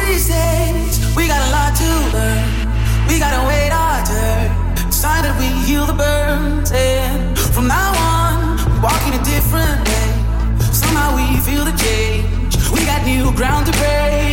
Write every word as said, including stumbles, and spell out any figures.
these days, we got a lot to learn. We gotta wait our turn. It's time that we heal the burns. And from now on, we walk in a different way. Somehow we feel the change. We got new ground to break.